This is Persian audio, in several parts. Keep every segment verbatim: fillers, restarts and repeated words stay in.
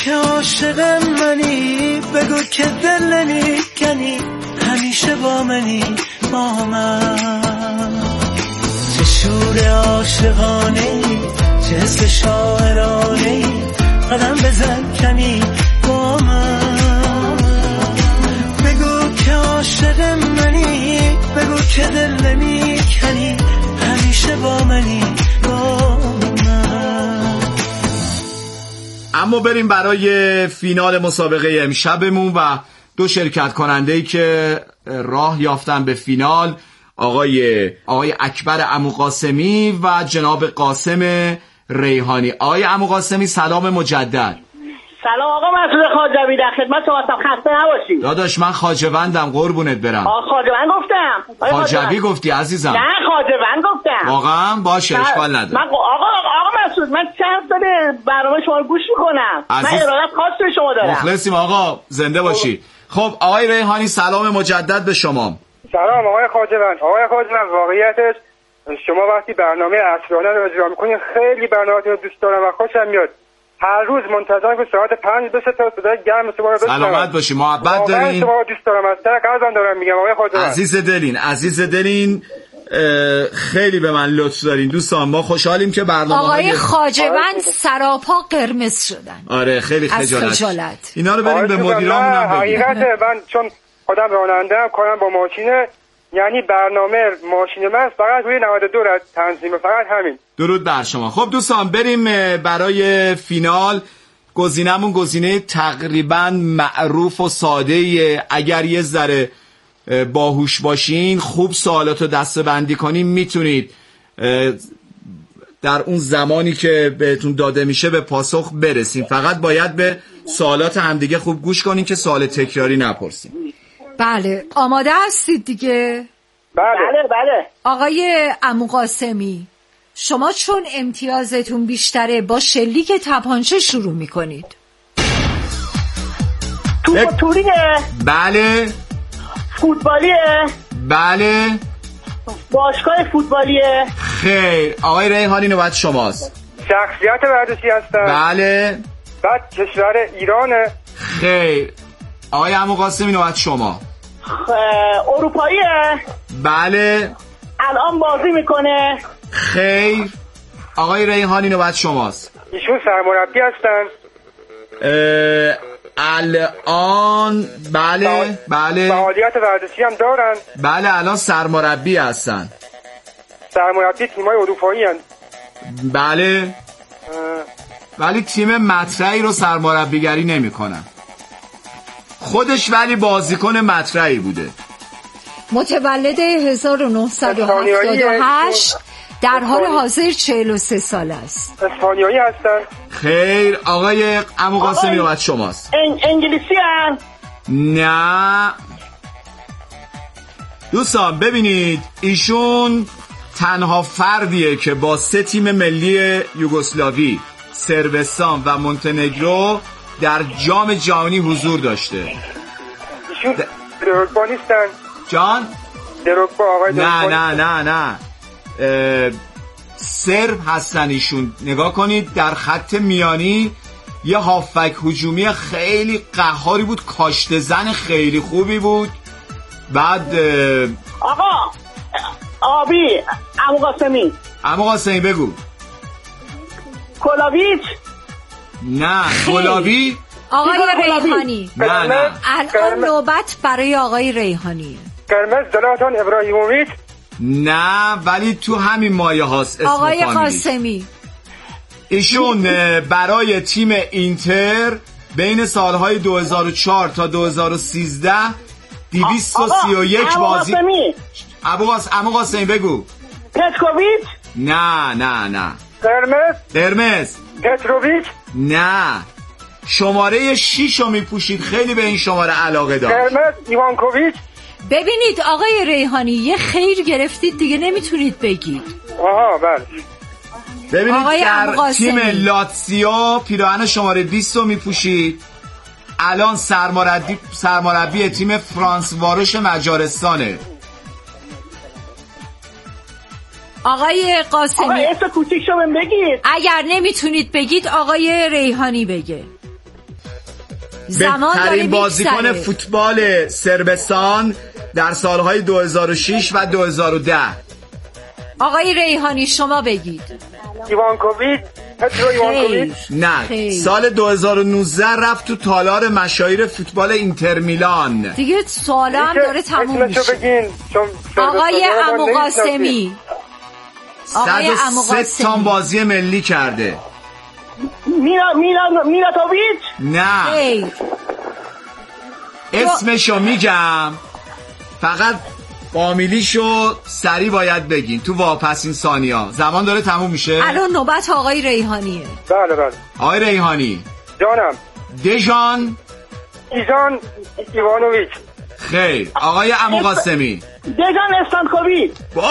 که عاشق منی، بگو که دل نمیکنی، همیشه با منی با من. چه شور عاشقانه، چه حس شاعرانه، قدم بزن کمی با من. بگو که عاشق منی، بگو که دل نمیکنی، همیشه با منی با من. اما بریم برای فینال مسابقه امشبمون و دو شرکت کننده‌ای که راه یافتن به فینال، آقای آقای اکبر عموقاسمی و جناب قاسم ریحانی. آقای عموقاسمی سلام مجدد. سلام آقا مسعود خواجوی، در خدمت شما هستم، خسته نباشید. داداش من خواجوندم قربونت برم. آقا خواجوند گفتم. خواجوی گفتی عزیزم. نه خواجوند گفتم. واقعا باشه اشکال نداره. من آقا آقا مسعود من چند سال برنامه شما رو گوش میکنم. عزیز... من ارادت خاص به شما دارم. مخلصیم آقا، زنده باشی. خب آقای ریحانی سلام مجدد به شما. سلام آقای خواجوند. آقای خواجوند واقعیتش شما وقتی برنامه عصرانه رو اجرا میکنین خیلی برنامه‌تون رو دوست دارم و خوشم میاد. هر روز منتظرم که ساعت پنج بشه تا صدای گرم شما رو بشنوم. سلامت باشی، محبت دارین. شما رو دوست دارم، از ته قلبم دارم میگم آقای خواجوند. عزیز دلین، عزیز دلین، خیلی به من لطف دارین دوستان. ما خوشحالیم که برنامه آقای خواجوند سراپا قرمز شدن. آره خیلی خجالت. خجالت اینا رو بریم به مدیرامون هم بگیم. حقیقته من چون خودم راننده‌ام، کارم با ماشینه، یعنی برنامه ماشین من فقط روی نود و دو را تنظیم، فقط همین. درود بر شما. خب دوستان بریم برای فینال. گزینمون گزینه تقریبا معروف و ساده‌ایه. اگر یه ذره باهوش باشین، خوب سوالاتو دسته‌بندی کنین، میتونید در اون زمانی که بهتون داده میشه به پاسخ برسین. فقط باید به سوالات همدیگه خوب گوش کنین که سوال تکراری نپرسین. بله آماده هستید دیگه؟ بله بله. آقای عموقاسمی شما چون امتیازتون بیشتره با شلیک تپانچه شروع میکنید. توپ توریه؟ بله. فوتبالیه؟ بله. باشگاه فوتبالیه؟ خیر. آقای ریحانی نوبت شماست. شخصیت ورزشی هستن؟ بله. بعد کشور ایرانه؟ خیر. آقای عموقاسمی نوبت شما. خ... اروپاییه؟ بله. الان بازی میکنه؟ خیر. آقای ریحانی نوبت شماست. ایشون سرمربی هستن؟ الان بله بله. فعالیت ورزشی هم دارن؟ بله الان سرمربی هستن. سرمربی تیمای اروپایی هستن؟ بله. ولی تیم مطرحی رو سرمربیگری نمی کنن. خودش ولی بازیکن مطرحی بوده. متولد هزار و نهصد و هفتاد و هشت، در حال حاضر چهل و سه ساله است. اسپانیایی هستن؟ خیر. آقای عموقاسمی نوبت شماست. انگلیسی هستن؟ نه. دوستان ببینید ایشون تنها فردیه که با سه تیم ملی یوگسلاوی، صربستان و مونتنگرو در جام جهانی حضور داشته. ایشون دروگبا نیستن؟ جان؟ دروگبا آقای دروگبا؟ نه نه نه نه سرب هستن ایشون. نگاه کنید در خط میانی یه هافک هجومی خیلی قهاری بود، کاشته زن خیلی خوبی بود. بعد آقا آبی عموقاسمی. عموقاسمی بگو. کولاویچ؟ نه کولاوی. آقای ریحانی. نه نه الان نوبت برای آقای ریحانی. قرمز زلاتان ابراهیموویچ؟ نه ولی تو همین مایه هاست اسم آقای فامیلی. قاسمی ایشون برای تیم اینتر بین سالهای دو هزار و چهار تا دو هزار و سیزده دویست و سی و یک بازی. عموقاسمی بگو. پتکوویچ؟ نه نه نه. قرمز؟ قرمز. پتروویچ؟ نه. شماره شیش رو میپوشید، خیلی به این شماره علاقه داشت. قرمز ایوانکوویچ؟ ببینید آقای ریحانی یه خیر گرفتید دیگه نمیتونید بگید. آها بله. ببینید در تیم لاتزیو پیراهن شماره بیست رو میپوشید. الان سرمربی سرمربی تیم فرانس واروش مجارستانه. آقای قاسمی آقا اسم کوچیکشو بهم بگید. اگر نمیتونید بگید آقای ریحانی بگه. بهترین بازیکن فوتبال صربستان در سالهای دو هزار و شش و دو هزار و ده. آقای ریحانی شما بگید. ایوانکوویچ. نه خیل. سال دو هزار و نوزده رفت تو تالار مشاهیر فوتبال اینتر میلان. دیگه سال هم داره تموم میشه. آقای عمو قاسمی. آقای عمو قاسمی سه تا بازی ملی کرده. میلا میلا میلاتوویچ. نه خیل. اسمشو میگم، فقط فامیلیشو سریع باید بگین تو واپسین ثانیا. زمان داره تموم میشه. الان نوبت آقای ریحانیه. بله بله. آقای ریحانی. جانم. دژان ایجان ایوانوویچ. خیر. آقای عمو قاسمی. دژان استانکوویچ.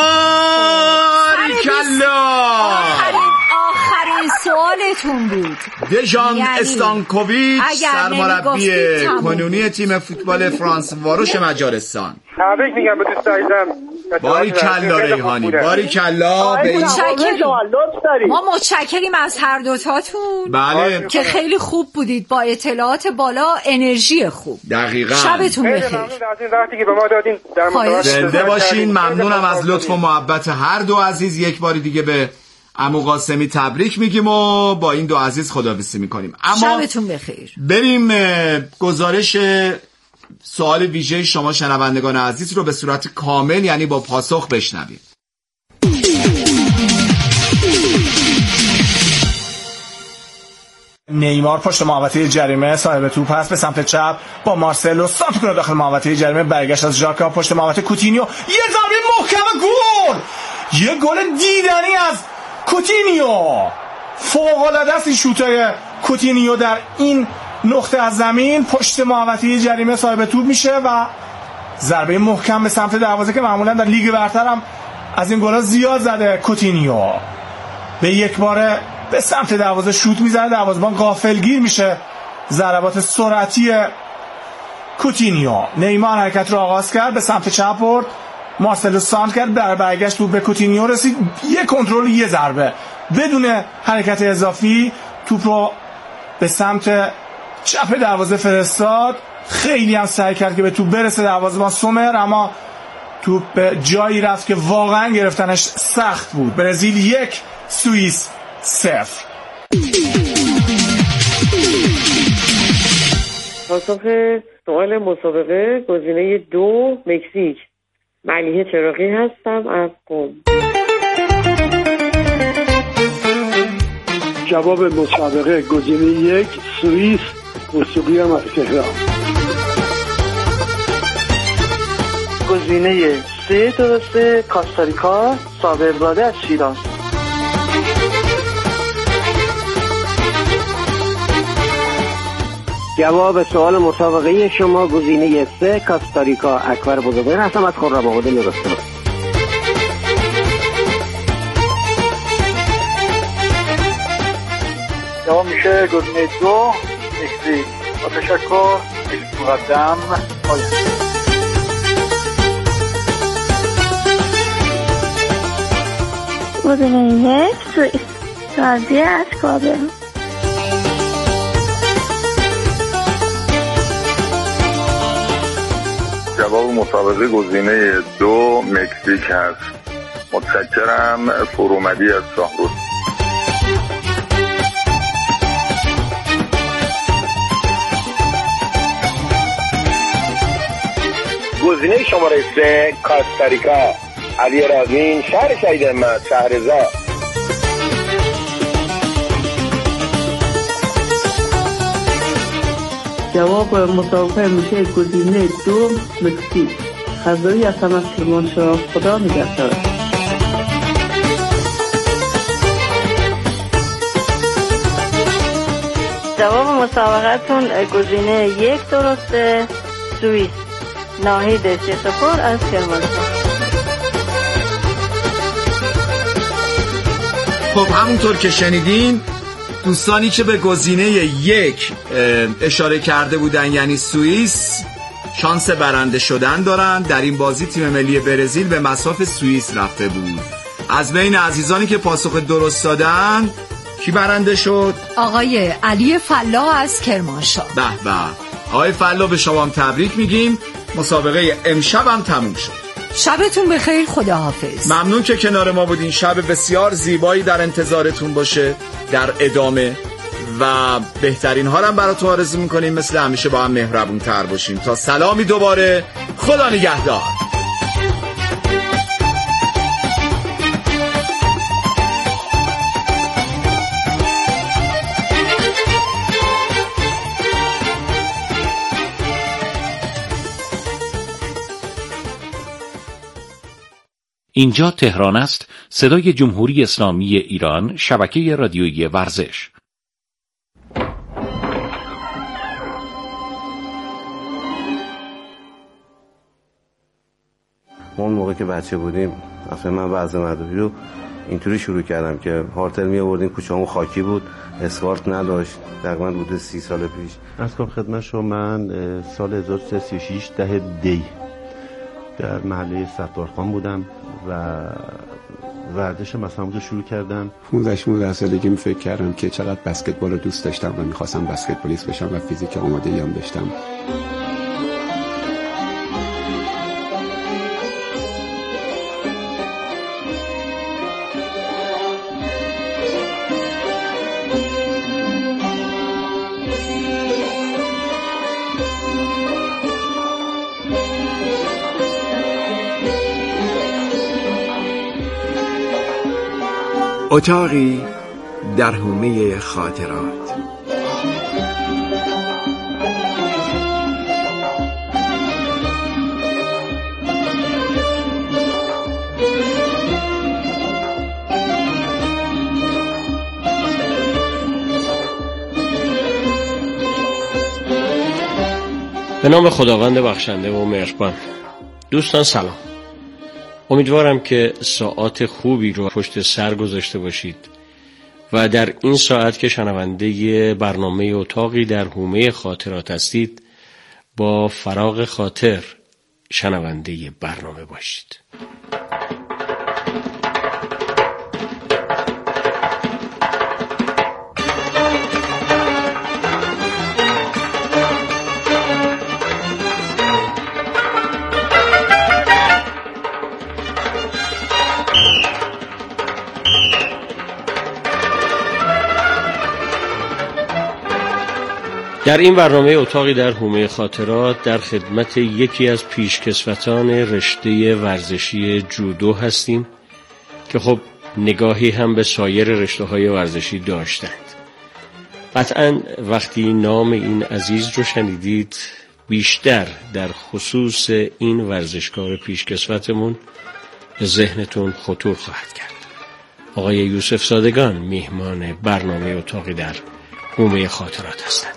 باریکلا. آخرین سوالتون بود. دژان یعنی استانکوویچ سرمربی کنونی تیم فوتبال فرانس واروش مجارستان. تبریک میگم به دوست عزیزم. باریکلا ریحانی، باریکلا. ما متشکریم از هر دوتاتون. بله که خیلی خوب بودید، با اطلاعات بالا، انرژی خوب. دقیقاً. شبتون بخیر. ممنون از این وقتی که به ما دادین. زنده باشین. ممنونم از لطف و محبت هر دو عزیز. یک باری دیگه به عمو قاسمی تبریک میگیم و با این دو عزیز خداحافظی میکنیم. اما شبتون بخیر. بریم گزارش سوال ویژه شما شنوندگان عزیز رو به صورت کامل، یعنی با پاسخ، بشنویم. نیمار پشت محوطه جریمه صاحب توپ هست، به سمت چپ با مارسلو سانت کنه داخل محوطه جریمه، برگشت از ژاکا پشت محوطه کوتینیو، یه ضربه محکم، گل! یه گل دیدنی از کوتینیو. فوق‌العاده است این شوتای کوتینیو در این نقطه از زمین. پشت محوطه جریمه صاحب توپ میشه و ضربه محکم به سمت دروازه که معمولا در لیگ برتر هم از این گل‌ها زیاد زده. کوتینیو به یک باره به سمت دروازه شوت میزنه، دروازه‌بان غافلگیر میشه. ضربات سرعتی کوتینیو. نیمار حرکت رو آغاز کرد، به سمت چپ برد، مارسلو سانت کرد، در برگشت توپ به کوتینیو رسید، یه کنترل، یه ضربه بدون حرکت اضافی توپ رو به سمت چپ دروازه فرستاد. خیلی هم سعی کرد که به توپ برسه دروازه‌بان سومر، اما توپ به جایی رفت که واقعا گرفتنش سخت بود. برزیل یک، سوئیس صفر. پاسخ سوال مسابقه گزینه دو، مکزیک. ملیحه چراغی هستم از قم. جواب مسابقه گزینه یک، سوئیس. موسیقی هم از تهران. گزینه سه درسته، کاستاریکا. صابرزاده از شیراز. جواب سوال مسابقه شما گزینه سه، کاستاریکا. اکبر بزرگوار هستم از خرم‌آباد نورستان. جواب میشه گزینه دو، مکزیک. با تشکر، مقدم پایان. گزینه یک، سوئیس. راضی از کابل. جواب مسابقه گزینه دو، مکزیک هست. متشکرم. فرومدی از شاهرود. گزینه شماره سه، کاستاریکا. علی رازین، شهر شهید احمد، شهرزاد. جواب مسابقه میشه گزینه دو، مکزیک. خزایی هستم از کرمانشاه. خدا نگهدار. جواب مسابقتون گزینه یک درسته، سوئیس. ناهید سیخپور از کرمانشاه. خب همونطور که شنیدین، دوستانی که به گزینه یک اشاره کرده بودن یعنی سوئیس، شانس برنده شدن دارن. در این بازی تیم ملی برزیل به مصاف سوئیس رفته بود. از بین عزیزانی که پاسخ درست دادن کی برنده شد؟ آقای علی فلاح از کرمانشاه. به به، آقای فلاح به شما هم تبریک میگیم. مسابقه امشب هم تموم شد. شبتون بخیر، خداحافظ. ممنون که کنار ما بودین. شب بسیار زیبایی در انتظارتون باشه در ادامه و بهترین ها هم براتون آرزو میکنیم. مثل همیشه با هم مهربون تر باشیم. تا سلامی دوباره، خدا نگهدار. اینجا تهران است، صدای جمهوری اسلامی ایران، شبکه رادیویی ورزش. ما اون موقع که بچه بودیم، اصلا من وضع مدرسه رو اینطوری شروع کردم که هارتل می آوردیم، کوچه‌مون خاکی بود، اسفالت نداشت، تقریبا بوده سی سال پیش. از کنم خدمت شما، من سال هزار و سیصد و سی و شش ده دی در محله ستارخان بودم و ورزش مثلا رو شروع کردم. پانزده شانزده سالگی فکر کردم که چقدر بسکتبال رو دوست داشتم و میخواستم بسکتبالیست بشم و فیزیک آمادگی هم داشتم. اتاقی در حومه خاطرات. به نام خداوند بخشنده و مهربان. دوستان سلام. امیدوارم که ساعات خوبی رو پشت سر گذاشته باشید و در این ساعت که شنونده برنامه اتاقی در حومه خاطرات هستید با فراغ خاطر شنونده برنامه باشید. در این برنامه اتاقی در حومه خاطرات در خدمت یکی از پیشکسوتان رشته ورزشی جودو هستیم که خب نگاهی هم به سایر رشته‌های ورزشی داشتند. قطعاً وقتی نام این عزیز رو شنیدید بیشتر در خصوص این ورزشکار پیشکسوتمون به ذهنتون خطور خواهد کرد. آقای یوسف زادگان میهمان برنامه اتاقی در حومه خاطرات هستند.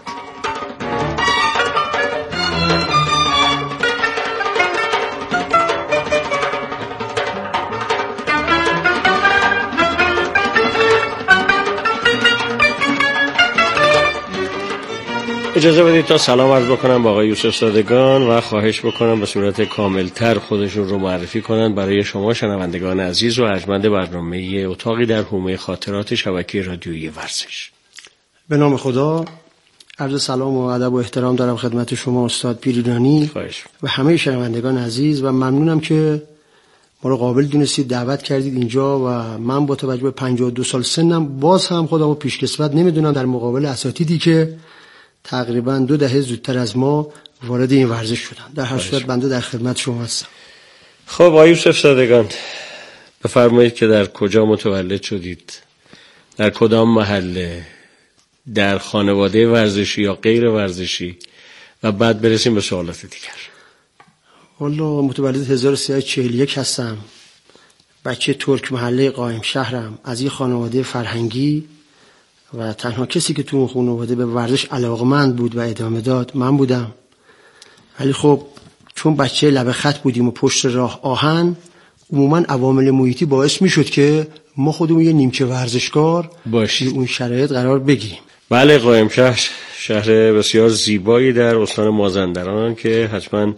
اجازه بدید تا سلام عرض بکنم با آقای یوسف زادگان و خواهش بکنم به صورت کاملتر خودشون رو معرفی کنند برای شما شنوندگان عزیز و ارجمند برنامه اتاقی در حومه خاطرات شبکه رادیویی ورزش. به نام خدا، عرض سلام و ادب و احترام دارم خدمت شما استاد پیریانی و همه شنوندگان عزیز و ممنونم که ما رو قابل دونستید، دعوت کردید اینجا و من با توجه به پنجاه و دو سال سنم باز هم خودمو پیشکسوت نمیدونم در مقابل اساتیدی که تقریبا دو دهه زودتر از ما وارد این ورزش شدن. در هر صورت بنده در خدمت شما هستم. خب آقای یوسف زادگان، بفرمایید که در کجا متولد شدید؟ در کدام محله؟ در خانواده ورزشی یا غیر ورزشی؟ و بعد برسیم به سوالات دیگر. والا متولد هزار و سیصد و چهل و یک هستم. بچه ترک محله قائم شهرم. از این خانواده فرهنگی و تنها کسی که تو اون خانواده به ورزش علاقمند بود و ادامه داد من بودم. ولی خب چون بچه لبه خط بودیم و پشت راه آهن، عموما عوامل محیطی باعث میشد که ما خودمون یه نیمچه ورزشکار باشیم اون شرایط قرار بگیریم. بله، قائم شهر شهر بسیار زیبایی در استان مازندران که حتما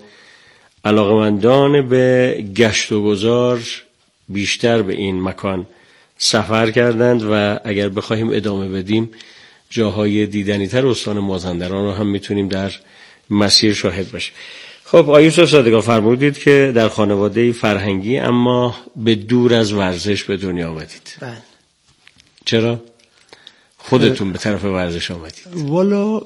علاقمندان به گشت و گذار بیشتر به این مکان سفر کردند و اگر بخوایم ادامه بدیم جاهای دیدنی‌تر استان مازندران رو هم میتونیم در مسیر شاهد باشیم. خب آقای یوسف زادگان فرمودید که در خانواده فرهنگی اما به دور از ورزش به دنیا آمدید. بله. چرا خودتون به طرف ورزش آمدید؟ والا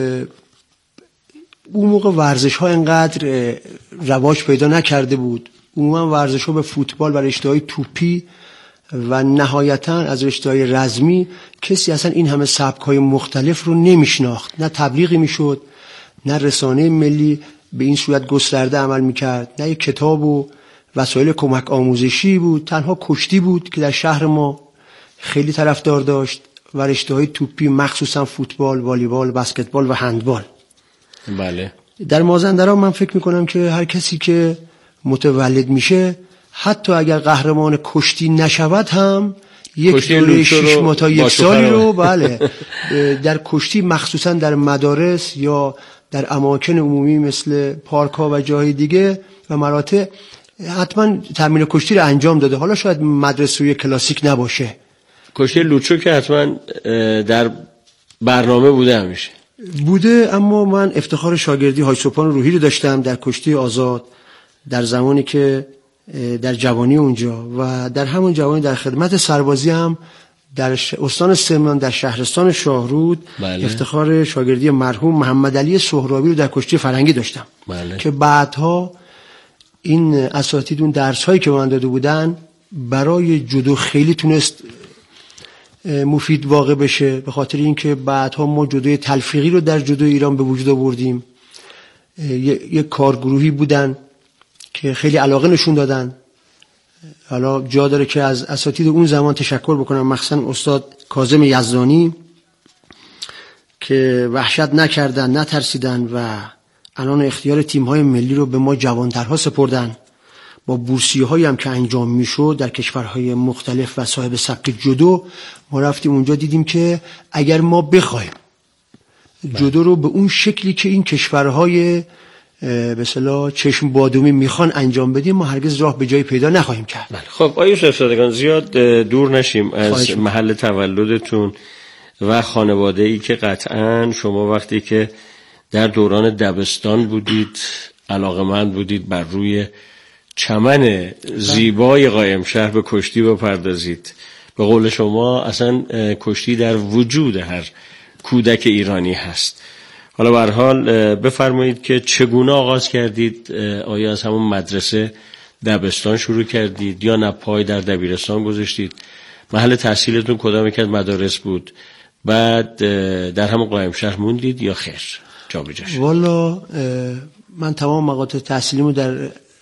اون موقع ورزش ها انقدر رواج پیدا نکرده بود. عموما ورزش ها به فوتبال و رشته های توپی و نهایتا از رشته های رزمی کسی اصلا این همه سبک های مختلف رو نمیشناخت. نه تبلیغی میشد، نه رسانه ملی به این صورت گسترده عمل میکرد، نه یک کتاب و وسایل کمک آموزشی بود. تنها کشتی بود که در شهر ما خیلی طرفدار داشت و رشته های توپی مخصوصا فوتبال، والیبال، بسکتبال و هندبال. بله. در مازندران من فکر میکنم که هر کسی که متولد میشه حتی اگر قهرمان کشتی نشود هم یک دوره شش ماه تا یک سالی رو بله در کشتی مخصوصا در مدارس یا در اماکن عمومی مثل پارک ها و جاهای دیگه و مراتع حتما تمرین کشتی رو انجام داده. حالا شاید مدرسه کلاسیک نباشه. کشتی لوچو که حتما در برنامه بوده همیشه بوده، اما من افتخار شاگردی حاج سبحان روحی رو داشتم در کشتی آزاد در زمانی که در جوانی اونجا و در همون جوانی در خدمت سربازی هم در استان سمنان در شهرستان شاهرود. بله. افتخار شاگردی مرحوم محمد علی سهرابی رو در کشتی فرنگی داشتم. بله. که بعدها این اساتید اون درس هایی که من داده بودن برای جودو خیلی تونست مفید واقع بشه، به خاطر اینکه بعدها ما جودوی تلفیقی رو در جودو ایران به وجود آوردیم. یک کارگروهی بودن که خیلی علاقه نشون دادن. حالا جا داره که از اساتید اون زمان تشکر بکنم، مخصوصا استاد کاظم یزدانی که وحشت نکردن، نترسیدن و الان اختیار تیم‌های ملی رو به ما جوانترها سپردن. با بورسیه‌هایی هم که انجام میشد در کشورهای مختلف و صاحب سبک جودو ما رفتیم اونجا دیدیم که اگر ما بخوایم جودو رو به اون شکلی که این کشورهای به اصطلاح چشم بادومی میخوان انجام بدیم ما هرگز راه به جایی پیدا نخواهیم کرد. بله. خب آقای یوسف زادگان زیاد دور نشیم از محل تولدتون و خانواده ای که قطعاً شما وقتی که در دوران دبستان بودید علاقه‌مند بودید بر روی چمن زیبای قایم شهر به کشتی بپردازید. به قول شما اصلا کشتی در وجود هر کودک ایرانی هست. حالا به هر حال بفرمایید که چگونه آغاز کردید؟ آیا از همون مدرسه دبستان شروع کردید یا نه پای در دبیرستان گذاشتید؟ محل تحصیلتون کدام یک از مدارس بود؟ بعد در همون قایم شهر موندید یا خیر جا بجا شد؟ والا من تمام مقاطع تحصیلیمو در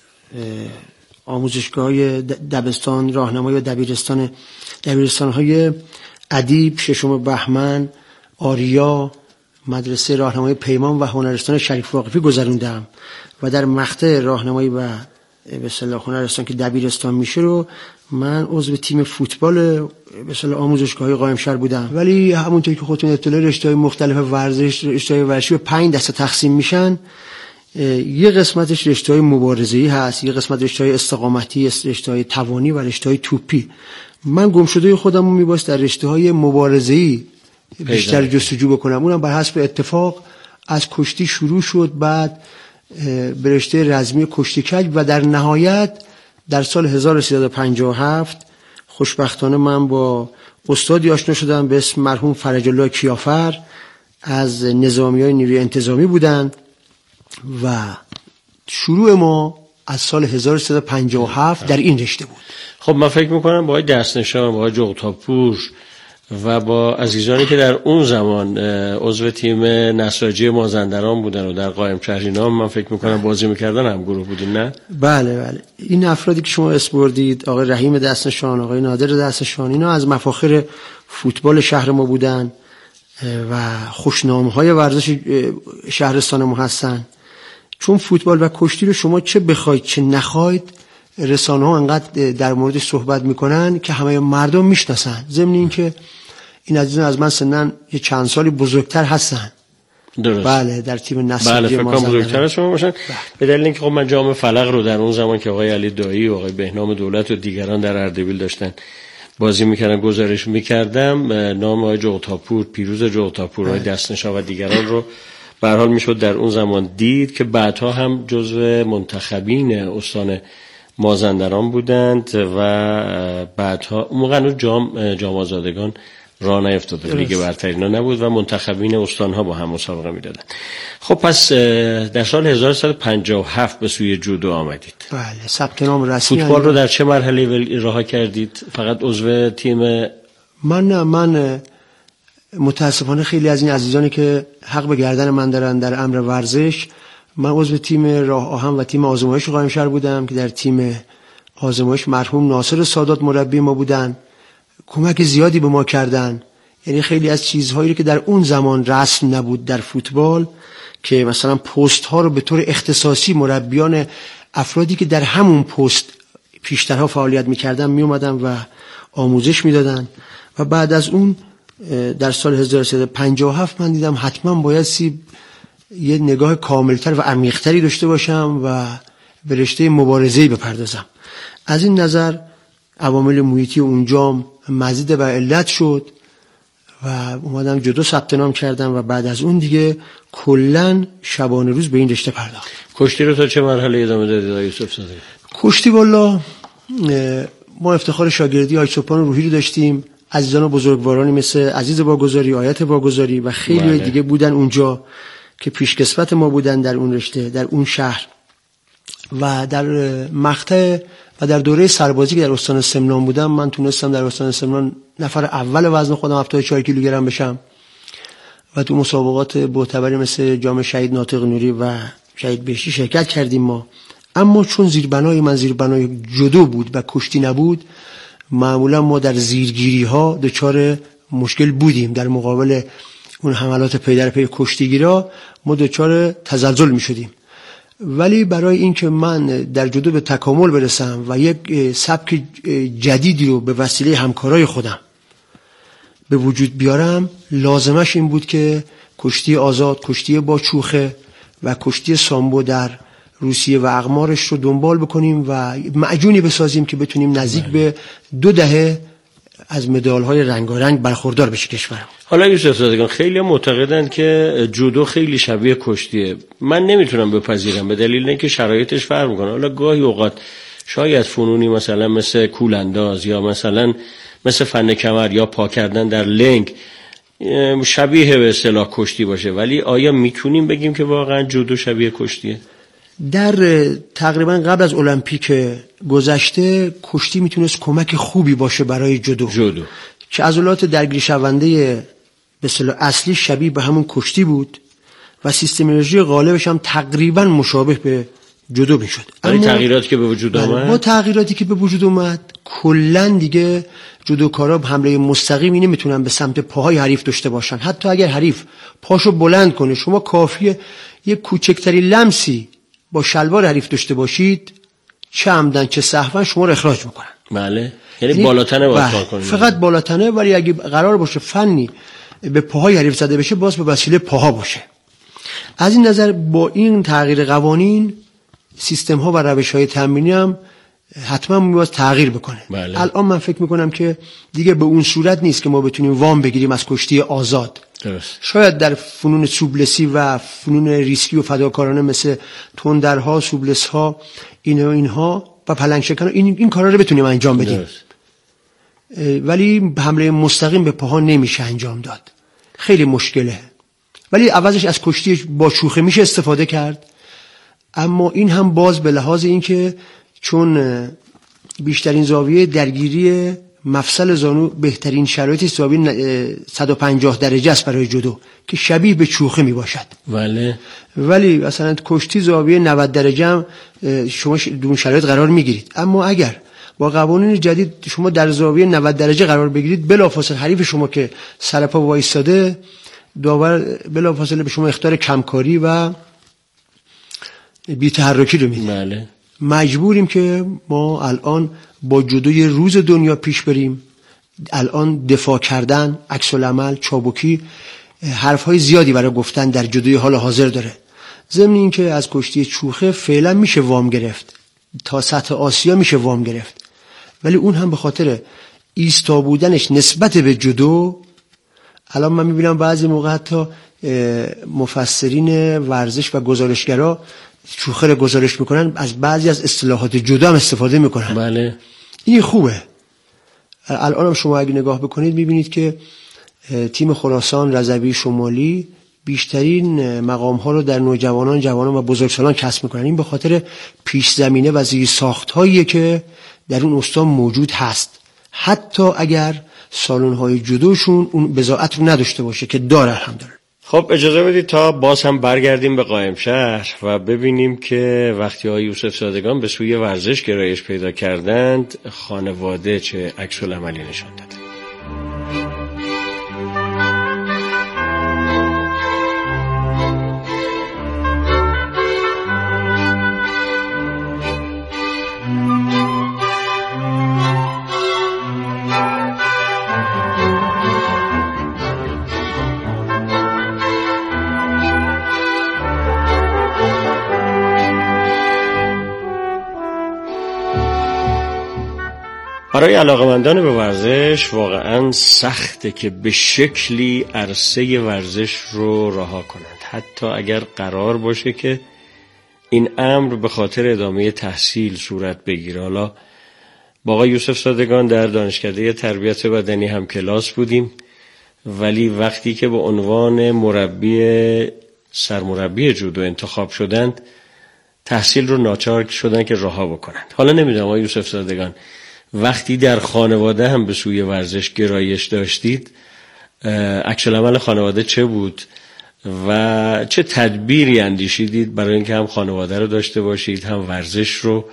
آموزشگاه دبستان، راهنمایی و دبیرستان دبیرستان‌های ادیب، ششم بهمن، آریا، مدرسه راهنمایی پیمان و هنرستان شریف واقفی گذروندم و در مقطع راهنمایی و به اصطلاح هنرستان که دبیرستان میشه رو من عضو تیم فوتبال به اصطلاح آموزشگاه قایم شهر بودم. ولی همونطور که خودتون اطلاع رشته‌های مختلف ورزش، رشته‌های ورزشی به پنج دسته تقسیم میشن. یه قسمتش رشته‌های مبارزه‌ای هست، یه قسمت رشته‌های استقامتی، رشته‌های توانی و رشته‌های توپی. من گمشده خودم رو میباست در رشته‌های مبارزه‌ای بیشتر جستجو بکنم. اونم بر حسب اتفاق از کشتی شروع شد، بعد به رشته رزمی کشتی کج و در نهایت در سال هزار و سیصد و پنجاه و هفت خوشبختانه من با استادی آشنا شدم به اسم مرحوم فرج الله کیافر از نظامیای نیروی انتظامی بودن و شروع ما از سال هزار و سیصد و پنجاه و هفت در این رشته بود. خب من فکر میکنم با دستنشان، با جغتاپور و با عزیزانی که در اون زمان عضو تیم نساجی مازندران بودن و در قایم شهر اینا من فکر میکنم بازی میکردن هم گروه بودین نه؟ بله بله. این افرادی که شما اسم بردید، آقای رحیم دستنشان، آقای نادر دستنشان، اینا از مفاخر فوتبال شهر ما بودن و خوشنامه‌های ورزش شهرستان ما هستن. چون فوتبال و کشتی رو شما چه بخواید چه نخواید رسانه ها انقدر در موردش صحبت میکنن که همه مردم میشناسن. ضمن این که این عزیزان از من سنن یه چند سالی بزرگتر هستن. درست. بله در تیم نساجی بله فکر کنم بزرگتر از شما باشن. بله. به دلیل اینکه خب من جام فلق رو در اون زمان که آقای علی دایی و آقای بهنام دولت و دیگران در اردبیل داشتن بازی میکردن گزارش میکردم، نام آقای جغتاپور، پیروز جغتاپور، آقای دستنشا و دیگران رو به هر حال میشد در اون زمان دید که بعدها هم جزو منتخبین استان مازندران بودند و بعدها اون موقع هنوز جام جام آزادگان راه نیفتاده، لیگ برتر اینا نبود و منتخبین استانها با هم مسابقه میدادن. خب پس در سال هزار و سیصد و پنجاه و هفت به سوی جودو آمدید. بله، ثبت نام رسمی. فوتبال رو در چه مرحله رها کردید؟ فقط عضو تیم؟ من نه، من متاسفانه خیلی از این عزیزانی که حق به گردن من دارن در امر ورزش، من عضو تیم راه آهن و تیم آزمایش قائمشهر بودم که در تیم آزمایش مرحوم ناصر سادات مربی ما بودن، کمک زیادی به ما کردن. یعنی خیلی از چیزهایی که در اون زمان رسم نبود در فوتبال، که مثلا پست ها رو به طور اختصاصی مربیان افرادی که در همون پست پیشترها فعالیت میکردن می اومدن و آموزش میدادن. و بعد از اون در سال هزار و سیصد و پنجاه و هفت من دیدم حتما باید سی یه نگاه کاملتر و عمیق‌تری داشته باشم و به رشته مبارزه‌ای بپردازم. از این نظر عوامل محیطی اونجا مزید بر علت شد و اومدم جودو ثبت نام کردم و بعد از اون دیگه کلاً شبانه روز به این رشته پرداختم. کشتی رو تا چه مرحله ادامه دادید آقای یوسف صادقی؟ کشتی والا ما افتخار شاگردی آقای چوپان روحی رو داشتیم، عزیزان و بزرگوارانی مثل عزیز باگذاری، آیت باگذاری و خیلی بله. دیگه بودن اونجا که پیشکسوت ما بودن در اون رشته، در اون شهر. و در مقطع و در دوره سربازی که در استان سمنان بودم، من تونستم در استان سمنان نفر اول وزن خودم هفتاد و چهار کیلوگرم بشم و تو مسابقات معتبری مثل جام شهید ناطق نوری و شهید بهشتی شرکت کردیم ما. اما چون زیربنای من زیربنای جودو بود و کشتی نبود، معمولا ما در زیرگیری ها دچار مشکل بودیم. در مقابل اون حملات پی در پی کشتیگیرا ما دچار تزلزل می شدیم. ولی برای اینکه من در جودو به تکامل برسم و یک سبک جدیدی رو به وسیله همکارای خودم به وجود بیارم، لازمش این بود که کشتی آزاد، کشتی با چوخه و کشتی سامبو در روسیه و اقمارش رو دنبال بکنیم و معجونی بسازیم که بتونیم نزدیک به دو دهه از مدال‌های رنگارنگ برخوردار بشه کشورم. حالا یوسف صادقیان، خیلی معتقدند که جودو خیلی شبیه کشتیه. من نمیتونم بپذیرم به دلیل اینکه شرایطش فرق میکنه. حالا گاهی اوقات شاید فنونی مثلا مثل کولانداز یا مثلا مثل فن کمر یا پا کردن در لنگ شبیه به اصطلاح کشتی باشه، ولی آیا میتونیم بگیم که واقعا جودو شبیه کشتیه؟ در تقریبا قبل از المپیک گذشته کشتی میتونست کمک خوبی باشه برای جودو. جودو که عضلات درگیر شونده به اصطلاح اصلی شبیه به همون کشتی بود و سیستم انرژی غالبش هم تقریبا مشابه به جودو میشد. ولی تغییراتی که به وجود اومد، با تغییراتی که به وجود اومد کلا دیگه جودوکارا حمله مستقیمی نمیتونن به سمت پاهای حریف داشته باشن. حتی اگر حریف پاشو بلند کنه، شما کافیه یک کوچکتری لمسی با شلوار حریف داشته باشید، چه عمدن چه سهوا شما رو اخراج میکنن. بله، یعنی بالاتنه باید کار کنید. فقط بالاتنه، ولی اگه قرار باشه فنی به پاهای حریف زده بشه، باز به وسیله پاها باشه. از این نظر با این تغییر قوانین، سیستم ها و روش های تمرینی هم حتما میباید تغییر بکنه. بله. الان من فکر میکنم که دیگه به اون صورت نیست که ما بتونیم وام بگیریم از کشتی آزاد. درست. شاید در فنون سوبلسی و فنون ریسکی و فداکارانه مثل تندرها، سوبلس ها، این و اینها و پلنگ شکن این این کارا رو بتونیم انجام بدیم. درست. ولی حمله مستقیم به پاها نمیشه انجام داد، خیلی مشکله. ولی عوضش از کشتی با شوخه میشه استفاده کرد. اما این هم باز به لحاظ این که چون بیشترین زاویه درگیری مفصل زانو بهترین شرایطی زاویه صد و پنجاه درجه است برای جودو که شبیه به چوخه می باشد. بله. ولی مثلا کشتی زاویه نود درجه هم شما دون شرایط قرار می گیرید. اما اگر با قوانین جدید شما در زاویه نود درجه قرار بگیرید، بلافاصله حریف شما که سر پا وایساده، داور بلافاصله به شما اخطار کمکاری و بی‌تحرکی رو میده. بله. مجبوریم که ما الان با جودوی روز دنیا پیش بریم. الان دفاع کردن، عکس العمل، چابکی، حرفهای زیادی برای گفتن در جودوی حال حاضر داره. ضمن این که از کشتی چوخه فعلا میشه وام گرفت، تا سطح آسیا میشه وام گرفت، ولی اون هم به خاطر ایستا بودنش نسبت به جودو، الان من میبینم بعضی موقع حتی مفسرین ورزش و گزارشگرا شوخر گزارش میکنن از بعضی از اصطلاحات جودو هم استفاده میکنن. بله این خوبه. الان هم شما اگه نگاه بکنید میبینید که تیم خراسان رضوی شمالی بیشترین مقام ها رو در نوجوانان، جوانان و بزرگسالان کسب میکنن. این به خاطر پیش زمینه و زیر ساخت هایی که در اون استان موجود هست، حتی اگر سالن های جودوشون اون بضاعت رو نداشته باشه که داره الحمدلله. خب اجازه بدید تا باز هم برگردیم به قائمشهر و ببینیم که وقتی آقای یوسف زادگان به سوی ورزش گرایش پیدا کردند، خانواده چه عکس العملی نشان داد. برای علاقمندان به ورزش واقعا سخته که به شکلی عرصه ورزش رو رها کنند، حتی اگر قرار باشه که این امر به خاطر ادامه تحصیل صورت بگیره. حالا با آقای یوسف زادگان در دانشکده تربیت بدنی هم کلاس بودیم، ولی وقتی که به عنوان مربی سرمربی جودو انتخاب شدند، تحصیل رو ناچار شدن که رها بکنند. حالا نمیدونم آقای یوسف زادگان وقتی در خانواده هم به سوی ورزش گرایش داشتید، عکس العمل خانواده چه بود و چه تدبیری اندیشیدید برای اینکه هم خانواده رو داشته باشید هم ورزش رو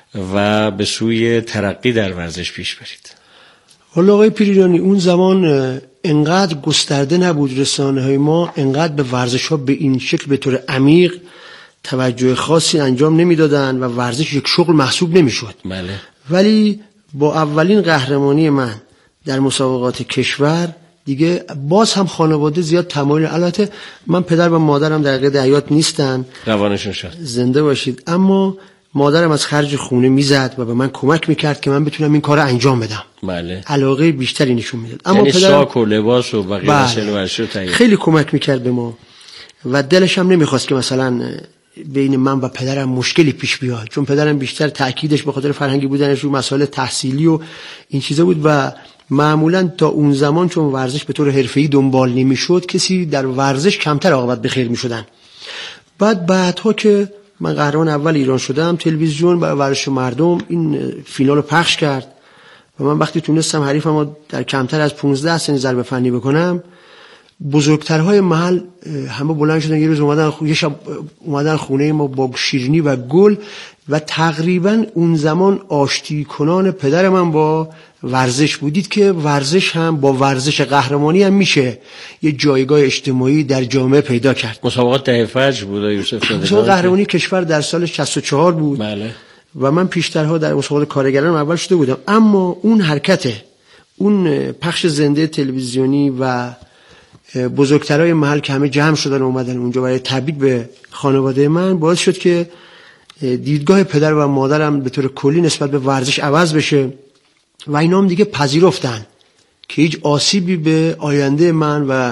و به سوی ترقی در ورزش پیش برید؟ حالا آقای پیریانی اون زمان انقدر گسترده نبود، رسانه های ما انقدر به ورزش ها به این شکل به طور عمیق توجه خاصی انجام نمیدادن و ورزش یک شغل محسوب نمیشد. بله. ولی با اولین قهرمانی من در مسابقات کشور دیگه باز هم خانواده زیاد تمایل، البته من پدر و مادرم در قید حیات نیستن، روانشون شد، زنده باشید، اما مادرم از خرج خونه میزد و به من کمک میکرد که من بتونم این کار انجام بدم. بله. علاقه بیشتری نشون میداد. اما یعنی پدرم ساک و لباس و بقیه وسایل ورزشی رو تهیه خیلی کمک میکرد به ما و دلش هم نمیخواست که مثلا بین من و پدرم مشکلی پیش بیاد، چون پدرم بیشتر تأکیدش به خاطر فرهنگی بودنش رو مسائل تحصیلی و این چیزا بود و معمولا تا اون زمان چون ورزش به طور حرفه‌ای دنبال نمیشد، کسی در ورزش کمتر عاقبت بخیر میشدن. بعد بعدها که من قهرمان اول ایران شدم، تلویزیون برای ورزش مردم این فینال رو پخش کرد و من وقتی تونستم حریفم رو در کمتر از پانزده سن ضربه فنی بکنم، بزرگترهای محل همه بلند شدن، یه روز اومدن یه شب اومدن خونه ما با شیرینی و گل و تقریبا اون زمان آشتی کنان پدر من با ورزش بودید که ورزش هم با ورزش قهرمانی هم میشه یه جایگاه اجتماعی در جامعه پیدا کرد. مسابقات دهه فجر بود یوسف زادگان. مسابقات قهرمانی کشور در سال شصت و چهار بود. بله. و من پیشترها در مسابقات کارگران اول شده بودم، اما اون حرکت اون پخش زنده تلویزیونی و بزرگترهای محل که همه جمع شدن و اومدن اونجا برای تبریک به خانواده من باعث شد که دیدگاه پدر و مادرم به طور کلی نسبت به ورزش عوض بشه و اینا هم دیگه پذیرفتن که هیچ آسیبی به آینده من و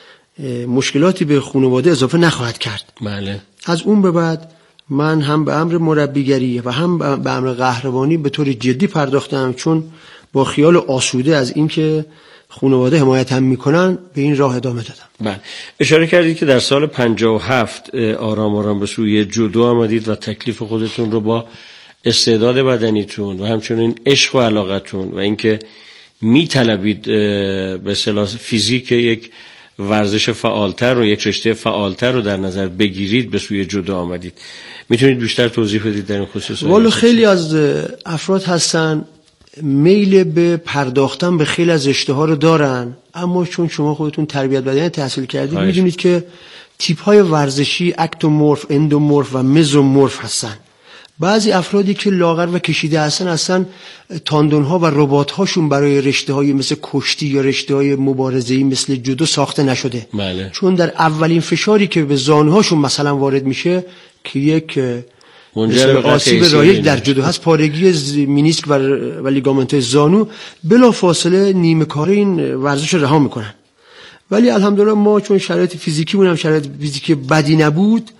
مشکلاتی به خانواده اضافه نخواهد کرد. بله. از اون به بعد من هم به امر مربیگری و هم به امر قهرمانی به طور جدی پرداختم، چون با خیال آسوده از اینکه خانواده حمایت هم میکنن به این راه ادامه دادم. بله. اشاره کردید که در سال پنجاه و هفت آرام آرام به سوی جودو آمدید و تکلیف خودتون رو با استعداد بدنیتون و همچنین عشق و علاقتون و اینکه میطلبید به اصطلاح فیزیک یک ورزش فعالتر و یک رشته فعالتر رو در نظر بگیرید به سوی جودو آمدید. میتونید بیشتر توضیح بدید در این خصوص؟ والا خیلی از افراد هستن میل به پرداختن به خیلی از رشته ها رو دارن، اما چون شما خودتون تربیت بدنی تحصیل کردید میدونید که تیپ های ورزشی اکتومورف، اندومورف و مزومورف هستن. بعضی افرادی که لاغر و کشیده هستن هستن تاندون ها و رباط هاشون برای رشته های مثل کشتی یا رشته های مبارزه‌ای مثل جودو ساخته نشده. بله. چون در اولین فشاری که به زانوهاشون مثلا وارد میشه که یک منجر به آسیب رایج در جدو هست، پارگی مینیسک و, و لیگامنت زانو، بلا فاصله نیمه کاره این ورزش رو رها میکنن. ولی الحمدلله ما چون شرایط فیزیکی مون هم شرایط فیزیکی بدی نبود،